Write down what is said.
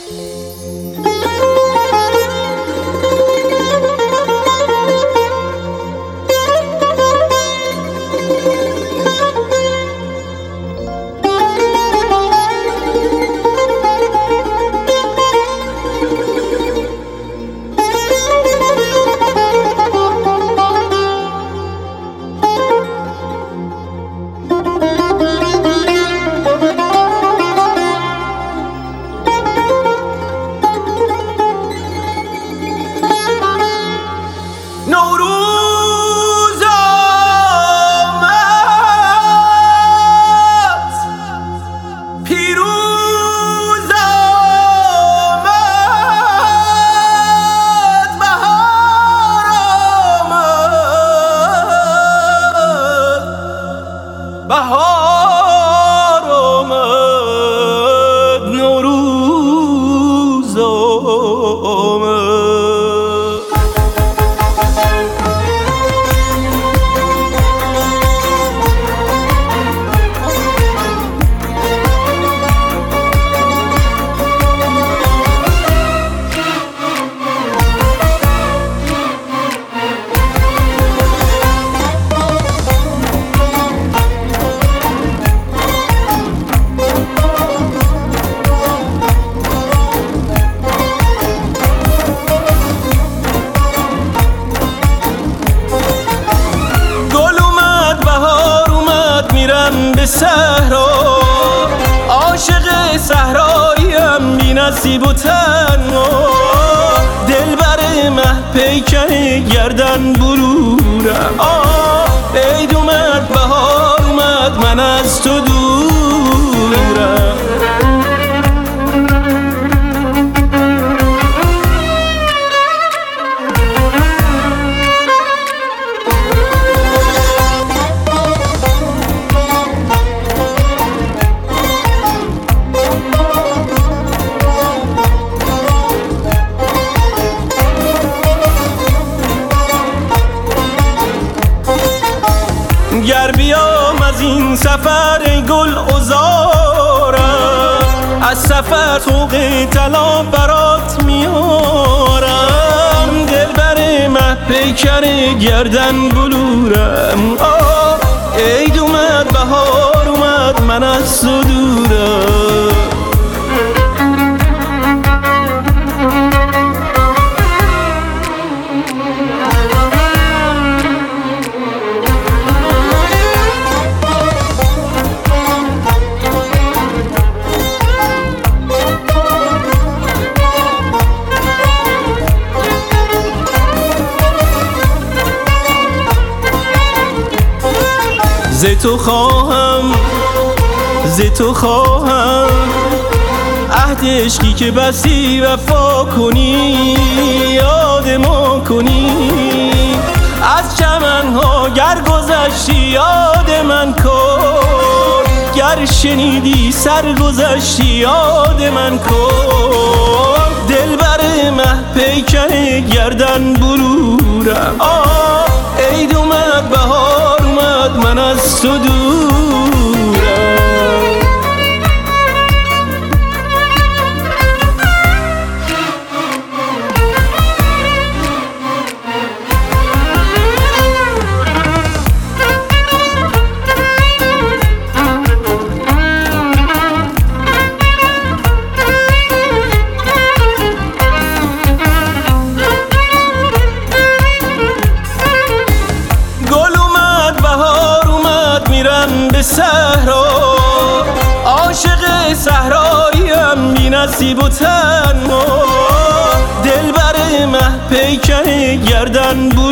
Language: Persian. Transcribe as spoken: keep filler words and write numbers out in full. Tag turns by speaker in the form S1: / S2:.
S1: بهار آمد، نوروز آمد. به صحرا عاشق صحراییم، بی نصیب و تنها، دلبر مه پیکر گردن بلورم. آه عید اومد، بهار اومد، من از تو دورم. گر بیام از این سفر ای گل عذارم، از سفر طوق طلا برات میارم، دلبر مه پیکر گردن بلورم. آه عید اومد، بهار اومد، من از تو دورم. ز تو خواهم، ز تو خواهم، عهد عشقی که بستی وفا کنی، یاد ما کنی. از چمنها گر گذشتی یاد من کن، گر شنیدی سرگذشتی یاد من کن. دلبر مه پیکر گردن بلورم. آه عید اومد، بهار اومد، من از تو دورم. به صحرا عاشق صحراییم، بی نصیب و تنها، دلبر مه پیکر گردن